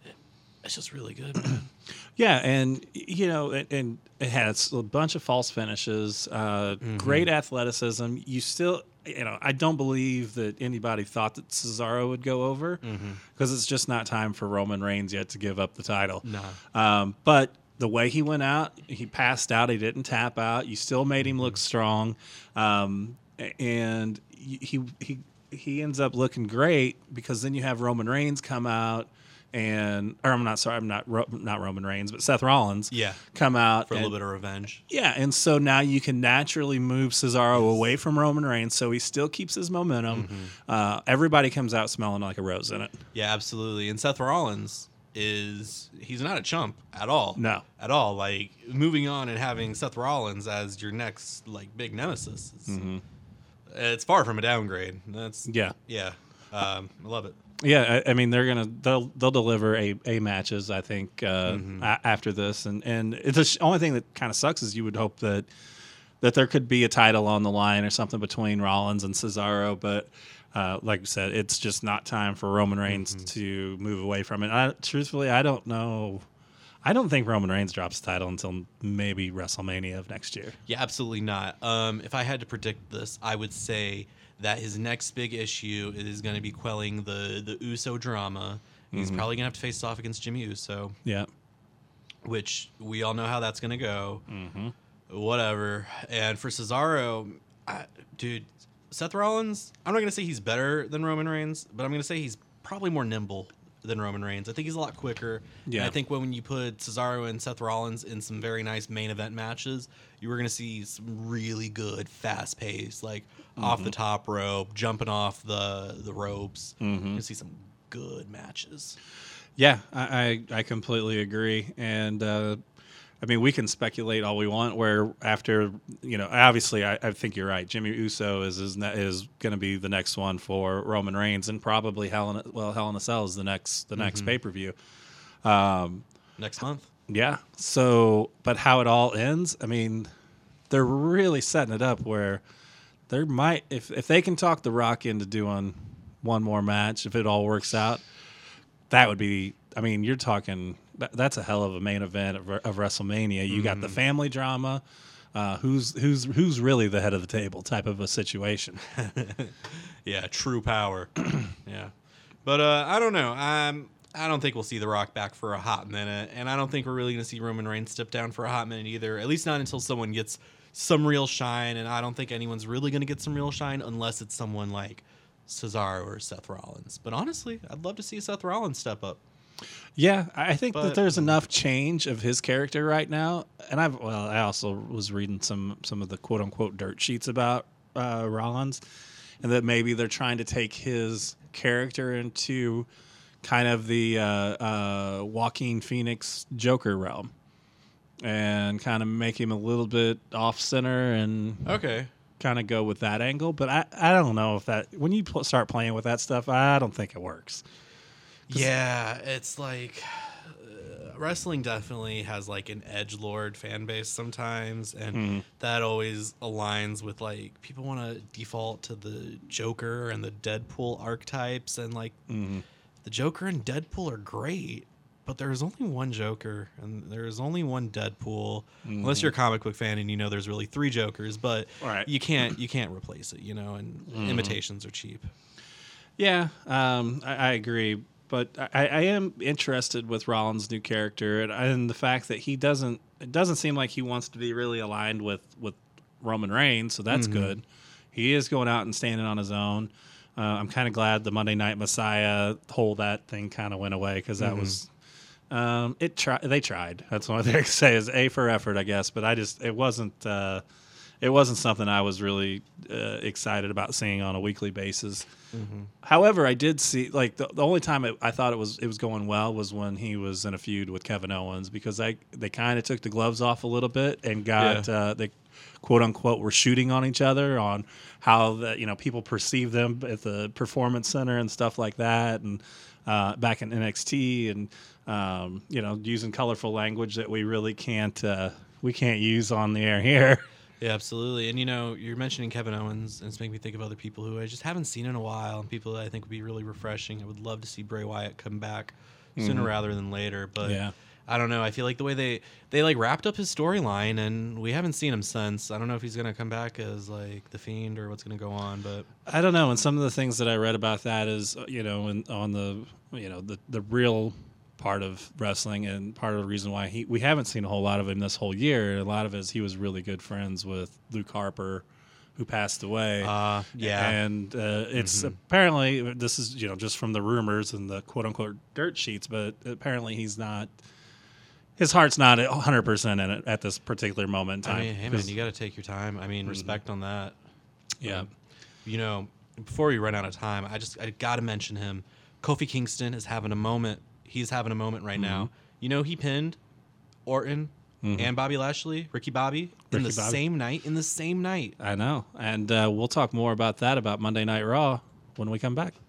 it's just really good, man. Yeah, and you know, and, and it has a bunch of false finishes, uh, great athleticism. You still, you know, I don't believe that anybody thought that Cesaro would go over because Mhm. it's just not time for Roman Reigns yet to give up the title. No. Um, but the way he went out, he passed out. He didn't tap out. You still made him look strong, um, and he he he ends up looking great because then you have Roman Reigns come out. And or I'm not sorry, I'm not Ro- not Roman Reigns, but Seth Rollins. Yeah. Come out For a and- little bit of revenge. Yeah, and so now you can naturally move Cesaro away from Roman Reigns, so he still keeps his momentum. Mm-hmm. Uh, everybody comes out smelling like a rose in it. Yeah, absolutely. And Seth Rollins is he's not a chump at all. No. At all. Like moving on and having Seth Rollins as your next like big nemesis. Is, Mhm. It's far from a downgrade. That's Yeah. Yeah. Um, I love it. Yeah, I, I mean they're gonna they'll they'll deliver a, a matches I think uh, Mhm. a- after this, and and it's the sh- only thing that kind of sucks is you would hope that that there could be a title on the line or something between Rollins and Cesaro, but uh, like you said, it's just not time for Roman Reigns to move away from it. I, truthfully, I don't know. I don't think Roman Reigns drops the title until maybe WrestleMania of next year. Yeah, absolutely not. Um, if I had to predict this, I would say that his next big issue is going to be quelling the the Uso drama. He's Mhm. probably going to have to face off against Jimmy Uso. Yeah. Which we all know how that's going to go. Mm-hmm. Whatever. And for Cesaro, I, dude, Seth Rollins, I'm not going to say he's better than Roman Reigns, but I'm going to say he's probably more nimble than Roman Reigns. I think he's a lot quicker. Yeah. And I think when you put Cesaro and Seth Rollins in some very nice main event matches, you were going to see some really good, fast pace, like off Mhm. the top rope, jumping off the the ropes. Mhm. You're going to see some good matches. Yeah, I, I, I completely agree. And, uh, I mean, we can speculate all we want where after, you know, obviously I, I think you're right. Jimmy Uso is is, ne- is going to be the next one for Roman Reigns, and probably Hell in a, well, Hell in a Cell is the next, the next Mhm. pay-per-view. Um, Next month. Yeah. So, but how it all ends, I mean, they're really setting it up where there might, if, if they can talk The Rock into doing one more match, if it all works out, that would be, I mean, you're talking, that, that's a hell of a main event of, of WrestleMania. You got the Mhm. family drama, uh, who's who's who's really the head of the table type of a situation. Yeah, true power. Yeah. But uh, I don't know. Um, I don't think we'll see The Rock back for a hot minute, and I don't think we're really going to see Roman Reigns step down for a hot minute either, at least not until someone gets some real shine, and I don't think anyone's really going to get some real shine unless it's someone like Cesaro or Seth Rollins. But honestly, I'd love to see Seth Rollins step up. Yeah, I think But- that there's enough change of his character right now, and I've well, I also was reading some some of the quote unquote dirt sheets about uh, Rollins, and that maybe they're trying to take his character into kind of the uh, uh, Joaquin Phoenix Joker realm, and kind of make him a little bit off center and Okay. kind of go with that angle. But I I don't know if that when you pl- start playing with that stuff, I don't think it works. Yeah, it's like uh, wrestling definitely has like an edgelord fan base sometimes, and Mhm. that always aligns with like people want to default to the Joker and the Deadpool archetypes, and like Mhm. the Joker and Deadpool are great, but there's only one Joker and there's only one Deadpool, unless Mhm. you're a comic book fan and you know there's really three Jokers, but Right. you can't you can't replace it, you know, and Mhm. imitations are cheap. Yeah, um, I, I agree, but I, I am interested with Rollins' new character, and, and the fact that he doesn't. It doesn't seem like he wants to be really aligned with with Roman Reigns, so that's Mhm. good. He is going out and standing on his own. Uh, I'm kind of glad the Monday Night Messiah whole that thing kind of went away because that Mhm. was. Um, it try they tried. That's one thing I can say is A for effort, I guess. But I just it wasn't. Uh, it wasn't something I was really uh, excited about seeing on a weekly basis. Mm-hmm. However, I did see like the, the only time it, I thought it was it was going well was when he was in a feud with Kevin Owens, because I they kind of took the gloves off a little bit and got Yeah. uh, they quote unquote were shooting on each other on how the you know people perceive them at the Performance Center and stuff like that, and uh, back in N X T, and um, you know using colorful language that we really can't uh, we can't use on the air here. Yeah, absolutely. And, you know, you're mentioning Kevin Owens, and it's making me think of other people who I just haven't seen in a while, and people that I think would be really refreshing. I would love to see Bray Wyatt come back sooner Mhm. rather than later. But Yeah. I don't know. I feel like the way they, they like, wrapped up his storyline, and we haven't seen him since. I don't know if he's going to come back as, like, The Fiend or what's going to go on, but... I don't know. And some of the things that I read about that is, you know, in, on the, you know, the, the real part of wrestling, and part of the reason why he we haven't seen a whole lot of him this whole year. A lot of it is he was really good friends with Luke Harper, who passed away. Uh, yeah. And uh, it's Mhm. apparently, this is, you know, just from the rumors and the quote unquote dirt sheets, but apparently he's not, his heart's not one hundred percent in it at this particular moment in time. I mean, hey, man, 'Cause- you got to take your time. I mean, Mhm. respect on that. Yeah. Um, you know, before we run out of time, I just I got to mention him. Kofi Kingston is having a moment. He's having a moment right now. Mhm. You know, he pinned Orton Mhm. and Bobby Lashley, Ricky Bobby, in Ricky the Bobby. same night. In the same night. I know. And uh, we'll talk more about that, about Monday Night Raw, when we come back.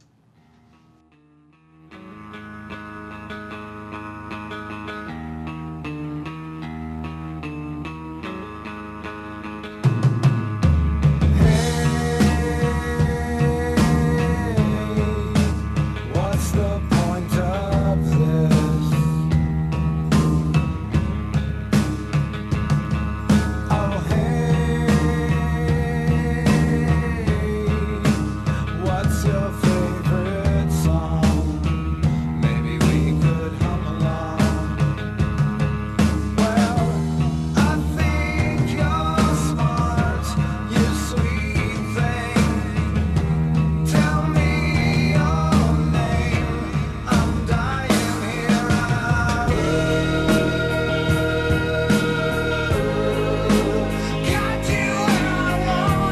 What's the point of this? Oh hey, what's your favorite song? Maybe we could hum along. Well, I think you're smart, you sweet thing. Tell me your name. I'm dying here. Got you where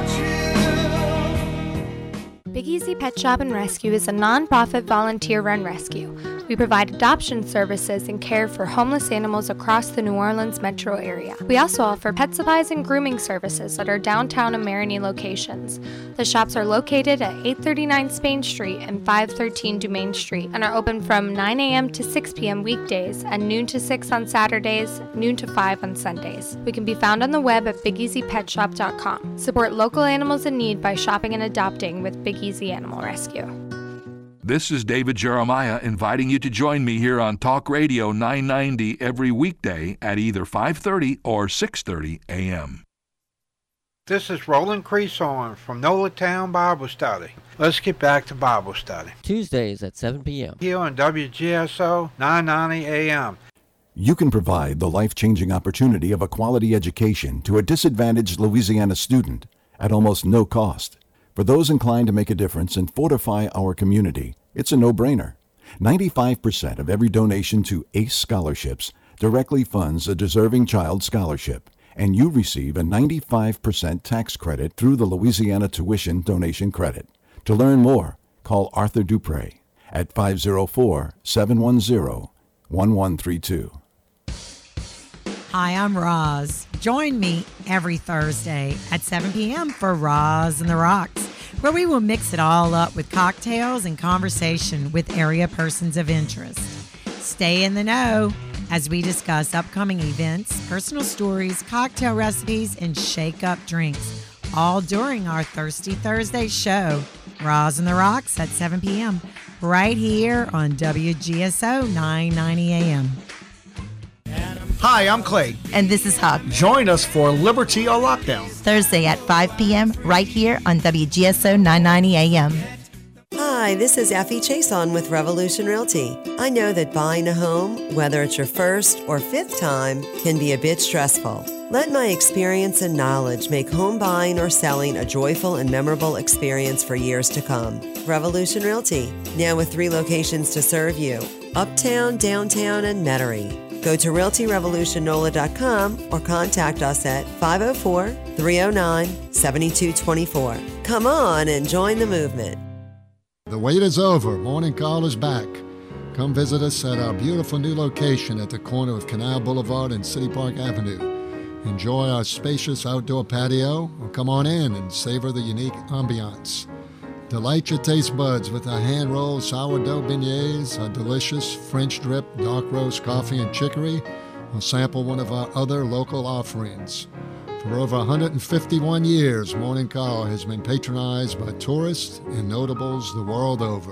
I want you. Big Easy Pet Shop and Rescue is a non-profit volunteer-run rescue. We provide adoption services and care for homeless animals across the New Orleans metro area. We also offer pet supplies and grooming services at our downtown and Marigny locations. The shops are located at eight thirty-nine Spain Street and five thirteen Dumaine Street and are open from nine a.m. to six p.m. weekdays and noon to six on Saturdays, noon to five on Sundays. We can be found on the web at big easy pet shop dot com. Support local animals in need by shopping and adopting with Big Easy Animal Rescue. This is David Jeremiah inviting you to join me here on Talk Radio nine ninety every weekday at either five thirty or six thirty a.m. This is Roland Creason from Nola Town Bible Study. Let's get back to Bible study. Tuesdays at seven p.m. Here on W G S O nine ninety A M. You can provide the life-changing opportunity of a quality education to a disadvantaged Louisiana student at almost no cost. For those inclined to make a difference and fortify our community, it's a no-brainer. ninety-five percent of every donation to ACE scholarships directly funds a deserving child scholarship, and you receive a ninety-five percent tax credit through the Louisiana Tuition Donation Credit. To learn more, call Arthur Dupre at five oh four, seven one zero, one one three two. Hi, I'm Roz. Join me every Thursday at seven p.m. for Roz and the Rocks, where we will mix it all up with cocktails and conversation with area persons of interest. Stay in the know as we discuss upcoming events, personal stories, cocktail recipes, and shake-up drinks, all during our Thirsty Thursday show, Roz and the Rocks at seven p.m., right here on W G S O nine ninety A M. Hi, I'm Clay. And this is Hug. Join us for Liberty or Lockdown. Thursday at five p.m. right here on W G S O nine ninety A M. Hi, this is Effie Chason with Revolution Realty. I know that buying a home, whether it's your first or fifth time, can be a bit stressful. Let my experience and knowledge make home buying or selling a joyful and memorable experience for years to come. Revolution Realty, now with three locations to serve you: Uptown, Downtown, and Metairie. Go to realty revolution nola dot com or contact us at five oh four, three oh nine, seven two two four. Come on and join the movement. The wait is over. Morning Call is back. Come visit us at our beautiful new location at the corner of Canal Boulevard and City Park Avenue. Enjoy our spacious outdoor patio or come on in and savor the unique ambiance. Delight your taste buds with our hand-rolled sourdough beignets, our delicious French drip dark roast coffee and chicory, or sample one of our other local offerings. For over one hundred fifty-one years, Morning Call has been patronized by tourists and notables the world over.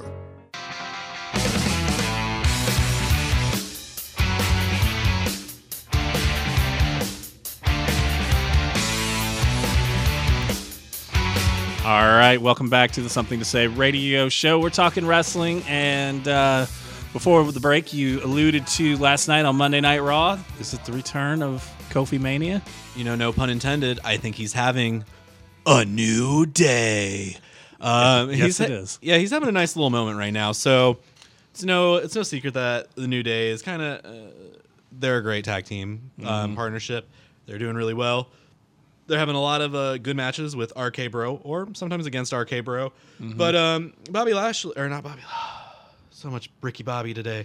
All right, welcome back to the Something to Say radio show. We're talking wrestling, and uh, before the break, you alluded to last night on Monday Night Raw. Is it the return of Kofi Mania? You know, no pun intended. I think he's having a new day. Um, yes, he's it ha- is. Yeah, he's having a nice little moment right now. So it's no, it's no secret that the New Day is kind of uh, they're a great tag team um, Mhm. partnership. They're doing really well. They're having a lot of uh, good matches with R K Bro, or sometimes against R K Bro. Mhm. But um, Bobby Lashley, or not Bobby, so much Ricky Bobby today.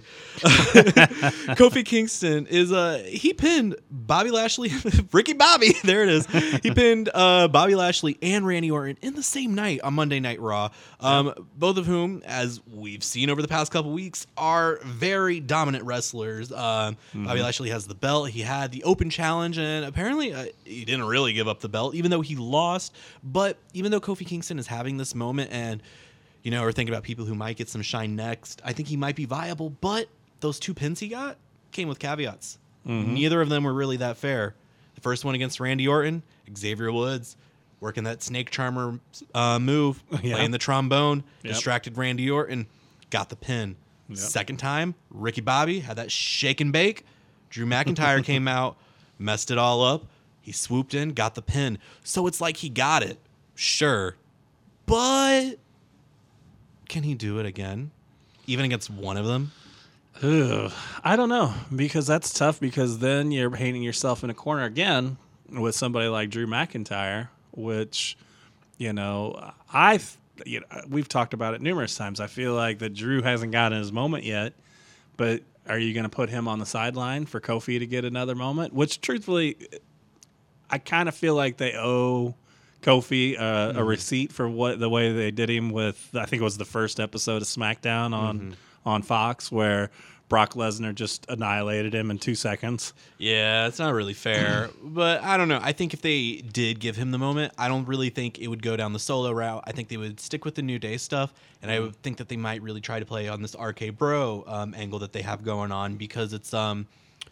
Kofi Kingston is uh he pinned Bobby Lashley, Ricky Bobby. There it is. He pinned uh, Bobby Lashley and Randy Orton in the same night on Monday Night Raw. Um, yep. Both of whom, as we've seen over the past couple weeks, are very dominant wrestlers. Um, Mm-hmm. Bobby Lashley has the belt. He had the open challenge, and apparently uh, he didn't really give up the belt, even though he lost. But even though Kofi Kingston is having this moment, and you know, or thinking about people who might get some shine next, I think he might be viable, but those two pins he got came with caveats. Mhm. Neither of them were really that fair. The first one against Randy Orton, Xavier Woods, working that snake charmer uh, move, Yeah. playing the trombone, Yep. distracted Randy Orton, got the pin. Yep. Second time, Ricky Bobby had that shake and bake. Drew McIntyre came out, messed it all up. He swooped in, got the pin. So it's like he got it, sure, but can he do it again? Even against one of them? Ugh, I don't know, because that's tough, because then you're painting yourself in a corner again with somebody like Drew McIntyre, which, you know, I, you know, we've talked about it numerous times. I feel like that Drew hasn't gotten his moment yet, but are you going to put him on the sideline for Kofi to get another moment? Which, truthfully, I kind of feel like they owe Kofi uh, Mhm. a receipt for what the way they did him with, I think it was the first episode of SmackDown on Mhm. on Fox, where Brock Lesnar just annihilated him in two seconds. Yeah, it's not really fair. But I don't know. I think if they did give him the moment, I don't really think it would go down the solo route. I think they would stick with the New Day stuff. And I would think that they might really try to play on this R K Bro um, angle that they have going on, because it's, um,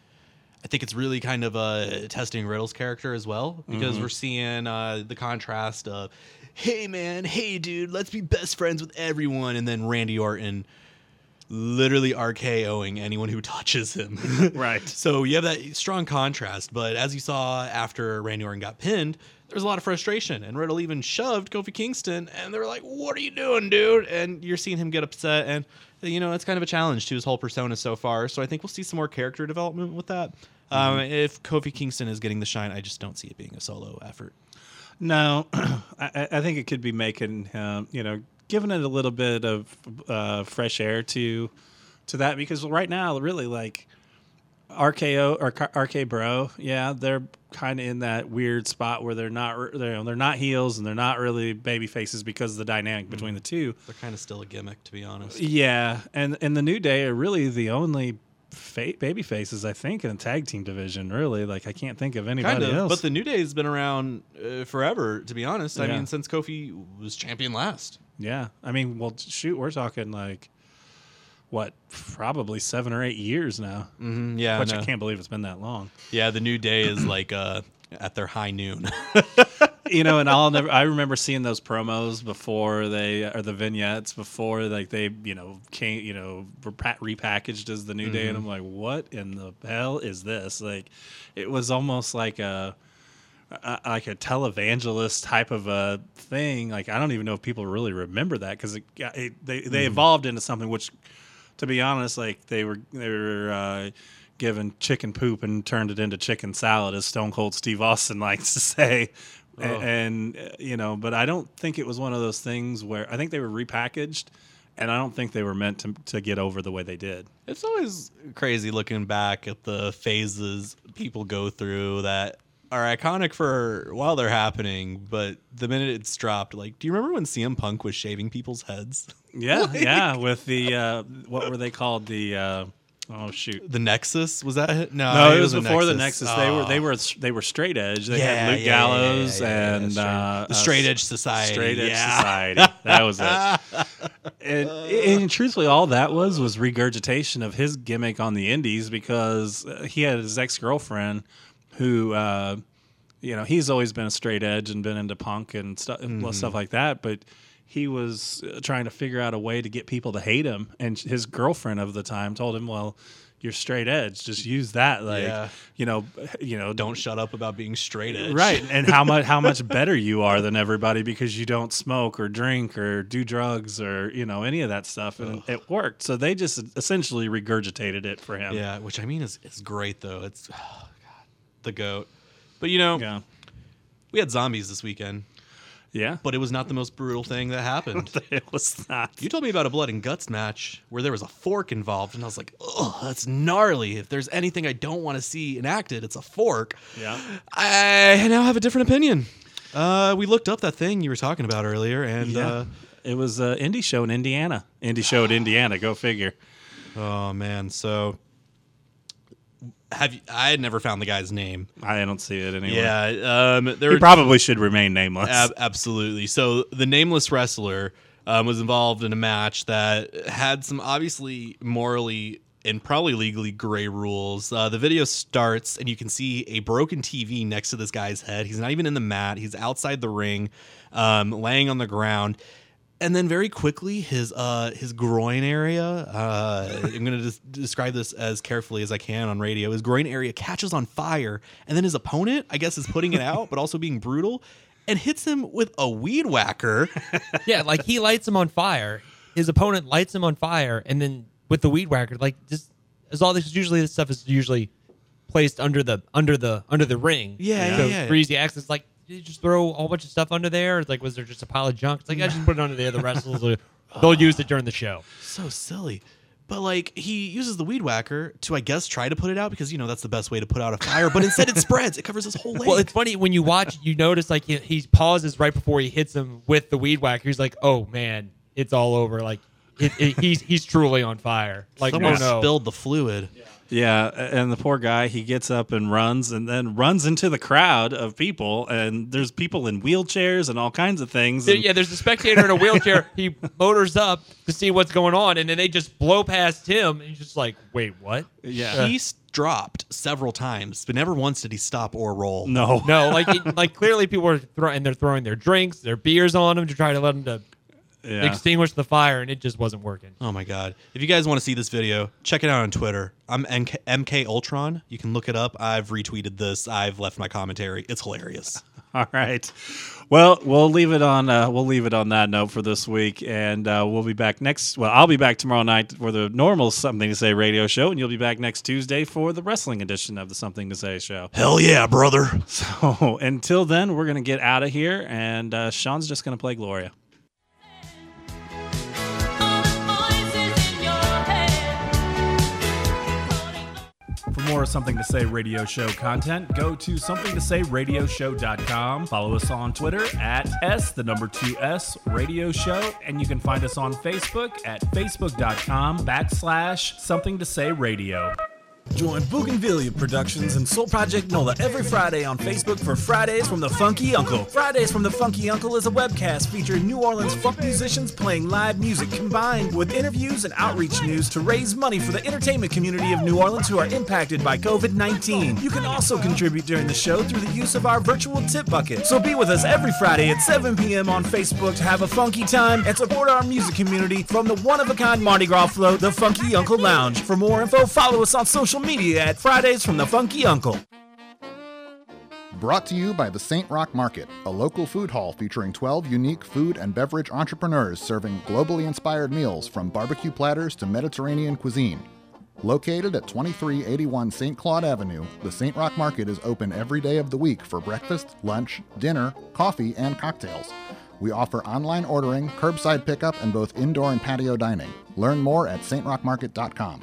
I think it's really kind of uh, testing Riddle's character as well, because Mhm. we're seeing uh, the contrast of, hey, man, hey, dude, let's be best friends with everyone. And then Randy Orton literally RKOing anyone who touches him. Right. So you have that strong contrast. But as you saw after Randy Orton got pinned, there was a lot of frustration. And Riddle even shoved Kofi Kingston. And they were like, what are you doing, dude? And you're seeing him get upset. And, you know, it's kind of a challenge to his whole persona so far. So I think we'll see some more character development with that. Um, Mhm. if Kofi Kingston is getting the shine, I just don't see it being a solo effort. No, I, I think it could be making him, you know, giving it a little bit of uh, fresh air to to that, because right now, really, like R K O or R K Bro, yeah, they're kind of in that weird spot where they're not they're they're not heels and they're not really baby faces because of the dynamic Mm-hmm. between the two. They're kind of still a gimmick, to be honest. Yeah, and and the New Day are really the only fa- baby faces, I think, in the tag team division. Really, like I can't think of anybody Kind of, else. but the New Day has been around uh, forever, to be honest. I Yeah. mean, since Kofi was champion last. Yeah, I mean, well, shoot, we're talking like what, probably seven or eight years now. Mm-hmm, yeah, which I no. can't believe it's been that long. Yeah, the New Day is like uh, at their high noon. You know, and I'll never. I remember seeing those promos before they, or the vignettes before, like they, you know, came, you know, repa- repackaged as the New Day, and Mhm. I'm like, what in the hell is this? Like, it was almost like a, a like a televangelist type of a thing. Like, I don't even know if people really remember that, because it, it, they they Mhm. evolved into something which, to be honest, like they were they were. Uh, given chicken poop and turned it into chicken salad, as Stone Cold Steve Austin likes to say. Oh. And, and, you know, but I don't think it was one of those things where I think they were repackaged, and I don't think they were meant to, to get over the way they did. It's always crazy looking back at the phases people go through that are iconic for while they're happening, but the minute it's dropped, like, do you remember when C M Punk was shaving people's heads? Yeah, Like- yeah, with the, uh, what were they called? The, uh, oh, shoot. The Nexus? Was that it? No, No, it it was was the before the Nexus. Nexus. They were Oh. they were they were straight edge. They Yeah, had Luke yeah, yeah, Gallows yeah, yeah, yeah, and straight- uh, the uh, Straight Edge Society. Straight Edge Yeah. Society. That was it. and, and truthfully, all that was was regurgitation of his gimmick on the Indies, because uh, he had his ex girlfriend who, uh, you know, he's always been a straight edge and been into punk and stuff, Mm-hmm. well, stuff like that, but. He was uh, trying to figure out a way to get people to hate him, and his girlfriend of the time told him, "Well, you're straight edge. Just use that, like, Yeah. you know, you know, Don't shut up about being straight edge. right?" And how much how much better you are than everybody because you don't smoke or drink or do drugs or you know any of that stuff, and it worked. So they just essentially regurgitated it for him. Yeah, which I mean is is great though. It's oh God, the goat. But you know, Yeah. we had zombies this weekend. Yeah. But it was not the most brutal thing that happened. It was not. You told me about a blood and guts match where there was a fork involved, and I was like, oh, that's gnarly. If there's anything I don't want to see enacted, it's a fork. Yeah. I now have a different opinion. Uh, we looked up that thing you were talking about earlier, and Yeah. uh, It was an indie show in Indiana. Indie show in Indiana. Go figure. oh man, so have you, I had never found the guy's name. I don't see it anywhere. Yeah, um, there He were- probably should remain nameless. Ab- absolutely. So the nameless wrestler um, was involved in a match that had some obviously morally and probably legally gray rules. Uh, the video starts and you can see a broken T V next to this guy's head. He's not even in the mat. He's outside the ring, um, laying on the ground. And then very quickly, his uh, his groin area, uh, I'm going to des- describe this as carefully as I can on radio, his groin area catches on fire. And then his opponent, I guess, is putting it out, but also being brutal, and hits him with a weed whacker. Yeah, like he lights him on fire. His opponent lights him on fire, and then with the weed whacker, like just as all this usually this stuff is usually placed under the under the under the ring. Yeah, so yeah, yeah. for easy access. Like, did you just throw a whole bunch of stuff under there? Or like, was there just a pile of junk? It's like, I just put it under there. The wrestlers will, they'll use it during the show. So silly. But like he uses the weed whacker to, I guess, try to put it out because, you know, that's the best way to put out a fire. But instead it spreads. It covers his whole leg. Well, it's funny when you watch, you notice like he, he pauses right before he hits him with the weed whacker. He's like, "Oh man, it's all over." Like it, it, he's he's truly on fire. Like, Someone oh no, spilled the fluid. Yeah, and the poor guy, he gets up and runs and then runs into the crowd of people, and there's people in wheelchairs and all kinds of things. There- and- yeah, there's a spectator in a wheelchair. He motors up to see what's going on, and then they just blow past him. And he's just like, "Wait, what?" Yeah. He s- dropped several times, but never once did he stop or roll. No. No, like it, like clearly people are throwing and they're throwing their drinks, their beers on him to try to let him to Yeah. extinguish the fire, and it just wasn't working. Oh my God. If you guys want to see this video, check it out on Twitter. I'm M K, M K Ultron. You can look it up. I've retweeted this. I've left my commentary. It's hilarious. All right. Well, we'll leave it on. Uh, we'll leave it on that note for this week, and uh, we'll be back next. Well, I'll be back tomorrow night for the normal Something to Say radio show, and you'll be back next Tuesday for the wrestling edition of the Something to Say show. Hell yeah, brother. So until then, we're gonna get out of here, and uh, Sean's just gonna play Gloria. For more Something to Say radio show content, go to something to say radio show dot com. Follow us on Twitter at S, the number two S, radio show. And you can find us on Facebook at facebook.com backslash something to say radio. Join Bougainvillea Productions and Soul Project Nola every Friday on Facebook for Fridays from the Funky Uncle. Fridays from the Funky Uncle is a webcast featuring New Orleans funk musicians playing live music combined with interviews and outreach news to raise money for the entertainment community of New Orleans who are impacted by covid nineteen. You can also contribute during the show through the use of our virtual tip bucket. So be with us every Friday at seven p.m. on Facebook to have a funky time and support our music community from the one-of-a-kind Mardi Gras float, the Funky Uncle Lounge. For more info, follow us on social media at Fridays from the Funky Uncle. Brought to you by the Saint Roch Market, a local food hall featuring twelve unique food and beverage entrepreneurs serving globally inspired meals from barbecue platters to Mediterranean cuisine. Located at twenty-three eighty-one Saint Claude Avenue, the Saint Roch Market is open every day of the week for breakfast, lunch, dinner, coffee, and cocktails. We offer online ordering, curbside pickup, and both indoor and patio dining. Learn more at saint roch market dot com.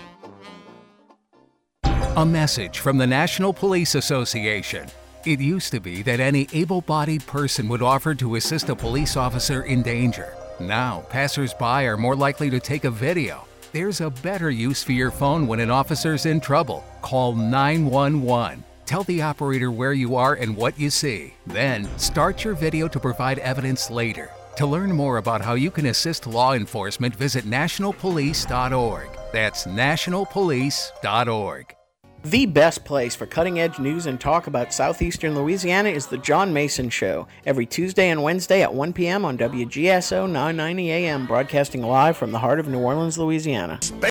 A message from the National Police Association. It used to be that any able-bodied person would offer to assist a police officer in danger. Now, passers-by are more likely to take a video. There's a better use for your phone when an officer's in trouble. Call nine one one. Tell the operator where you are and what you see. Then, start your video to provide evidence later. To learn more about how you can assist law enforcement, visit national police dot org. That's national police dot org. The best place for cutting-edge news and talk about southeastern Louisiana is The John Mason Show, every Tuesday and Wednesday at one p.m. on W G S O nine ninety A M, broadcasting live from the heart of New Orleans, Louisiana.